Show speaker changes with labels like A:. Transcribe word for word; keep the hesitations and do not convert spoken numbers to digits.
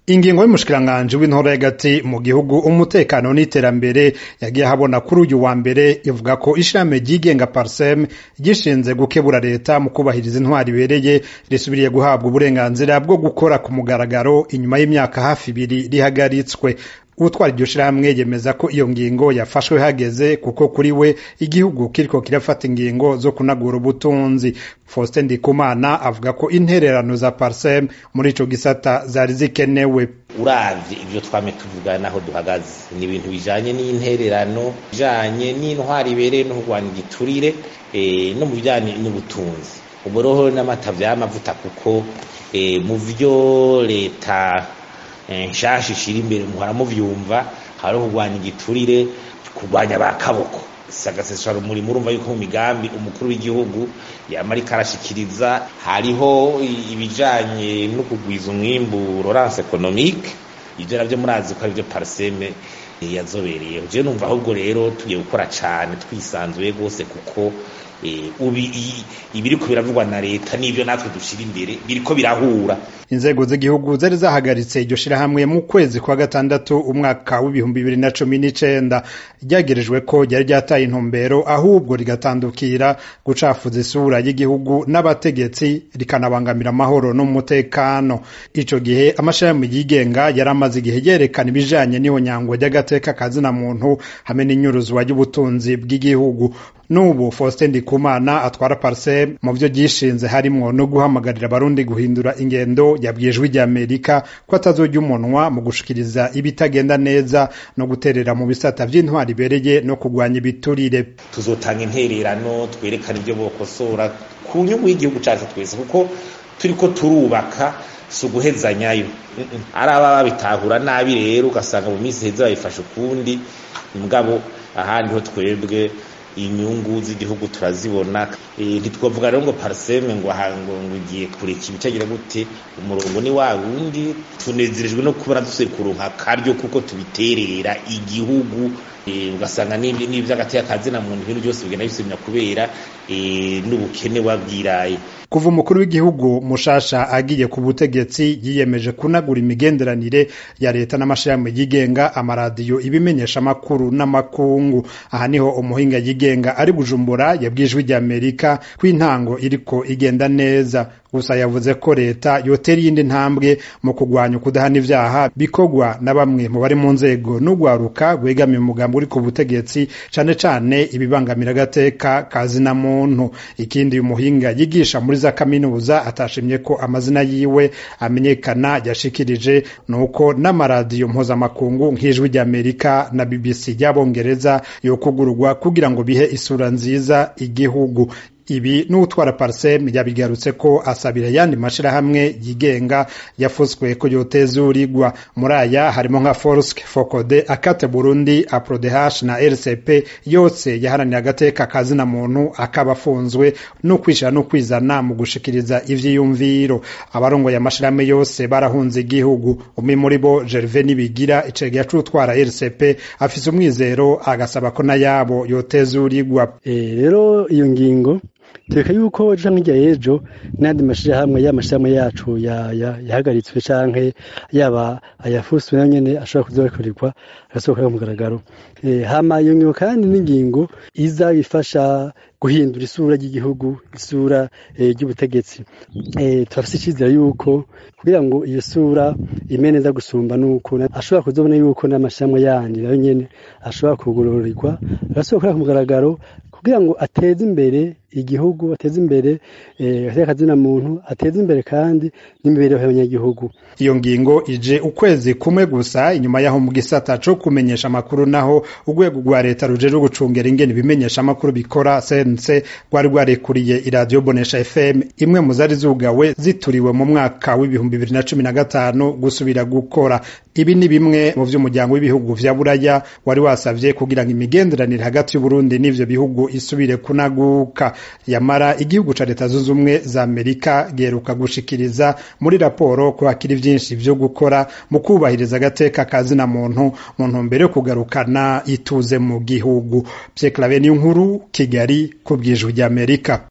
A: Ingingo y'umushikiranganji w'intore hagati mu gihugu umutekano n'iterambere yagiye habona kuri uyu wa mbere ivuga ko ishirahamwe ryigenga Parsem gishinze gukebura leta mu kubahiriza intwari ibereye risubiriye guhabwa uburenganzira bwo gukora ku mugaragaro inyuma y'imyaka hafi ibiri rihagaritswe. Utwara iryo shirahamwe yemeza ko iyo ngingo yafashwe hageze kuko kuri we igihugu kiriko kirafata ingingo zo kunagura ubutunzi. Faustin Ndikumana avuga ko intererano za Parsem muri ico gisata zari zikenewe.
B: Uravye ivyo twame tuvugana naho duhagaze ni ibintu bijanye n'intererano bijanye n'intwari ibereye no kurwanya igiturire e, no mu bijanye n'ubutunzi uboroho n'amata vy'amavuta kuko e, mu vyo leta nshasha ishira imbere muhora muvyumva hari kurwanya igiturire kurwanya bakaboko sagasesha muri murumva yuko mu migambi umukuru w'igihugu yamari karashikiriza hariho ibijanye no kugwiza umwimbu relance économique ivyo navyo murazi ko arivyo Parsem yazobereye je numva ahubwo rero tugiye gukora cane twisanzuye gose kuko E, ubi ibiriko biravugwa na leta n'ivyo natwe dushira imbere biriko birahura.
A: Inzego z'igihugu zari zahagaritse iryo shirahamwe mu kwezi kwa gatandatu umwaka w'ibihumbi bibiri na cumi n'icenda ryagerejwe ko ryari ryataye intumbero ahubwo rigatandukira gucafuza isura y'igihugu n'abategetsi rikanabangamira amahoro n'umutekano. Ico gihe amashirahamwe yigenga yari amaze igihe yerekana ibijanye n'ihonyangwa ry'agateka kazina muntu hamwe n'inyuruzwa y'ubutunzi bw'igihugu. Nubu Faustin Ndikumana atwara Parsem mu vyo gishinze harimwo no guhamagarira abarundi guhindura ingendo yabwijwe rya Amerika ko atazojya umunwa mu gushikiriza ibitagenda neza no guterera mu bisata vy'intwari bereye no kugwanya ibiturire.
B: Tuzotanga intererano twerekana ivyo bokosora ku nyungu y'igihugu cyacu twese kuko turiko turubaka suguhezanyayo araba babitahura nabi rero ugasanga mu minsi heza bayifasha ukundi mugabo ahandi ho twebwe inyungu z'igihugu turazibona. E, ntitwavuga rero ngo Parsem ngo hango ngiye kureka ibicagira gute umurongo ni wa wundi tunezerejwe no kubara dusekuruka karyo kuko tubiterera igihugu e, ugasanga n'ibyo n'ivyagateye akazina mu bintu byose bigenda bisubira kubera e, n'ubukene wabwiraye.
A: Kuva umukuru w'igihugu mushasha agiye ku butegetsi yiyemeje kunagura imigenderanire ya leta n'amashirahamwe yigenga amaradiyo ibimenyesha makuru n'amakungu. Aha niho umuhinga yigenga ari Bujumbura yabwijwe rya Amerika kw'intango iriko igenda neza, gusa yavuze ko leta yotera iyindi ntambwe mu kugwanya kudahana ivyaha bikogwa na bamwe mu bari mu nzego n'ugwaruka gwegamiye umugambi uri ku butegetsi cane cane ibibangamira agateka kazina muntu. Ikindi umuhinga yigisha muri za kaminuza atashimye ko amazina yiwe amenyekana yashikirije nuko n'amaradiyo mpuzamakungu nk'ijwi rya Amerika na B B C y'abongereza yokugururwa kugira ngo bihe isura nziza igihugu. Ibi n'utwara Parsem yabigarutse ko asabira yandi mashirahamwe yigenga yafuswe ko yotezurirwa. Muri aya harimo nka Forsk, Focode, Akate Burundi, Aprodehash na R C P yose yaharanira agateka kazina muntu akabafunzwe no kwishira no kwizana mu gushikiriza ivyiyumviro. Abarongo ya mashirahamwe yose barahunze igihugu. Umwe muri bo Gervais Nibigira icege yacutwara R C P afise umwizero agasaba ko nayabo yotezurirwa.
C: Eh rero iyo ngingo Teka yuko jange rya ejo nandi mashirahamwe y'amashirahamwe yacu yahagaritswe ya, ya canke yaba ayafuswe na nyene ashobora kuzorekurikwa agasohoka ku mugaragaro. E, hama iyo ngingo kandi n'ingingo iza ifasha guhindura isura ry'igihugu, isura ry'ubutegetsi. E, turafise icizere yuko kugira ngo iyo sura imeneza gusumba nuko ashobora kuzobona yuko n'amashirahamwe yandi nayo nyene ashobora kugororerwa agasohoka ku mugaragaro kugira ngo ateze imbere igihugu, ateze imbere eh akazina muntu, ateze imbere kandi n'imibereho y'abanyagihugu.
A: Iyo ngingo ije ukwezi kumwe gusa inyuma yaho mu gisata cyo kumenyesha makuru naho urwego rwa leta rujeje gucungera ingene bimenyesha makuru bikora C N C rwari rwarekuriye iradio Bonesha F M imwe mu zari zugawe zituriwe mu mwaka w'ibihumbi bibiri na cumi na gatanu gusubira gukora. Ibi ni bimwe mu vy'umuryango w'ibihugu vya Buraya wari wasavye kugira ngo imigenderanire hagati y'u Burundi n'ivyo bihugu isubire kunaguka. Yamara igihugu ca leta zunze ubumwe za Amerika geruka gushikiriza muri raporo ko hakiri vyinshi vyo gukora mu kubahiriza agateka kazina muntu mu ntumbero yo kugarukana ituze mu gihugu. Pierre Claver Niyonkuru, Kigali, ku bw'ijwi rya Amerika.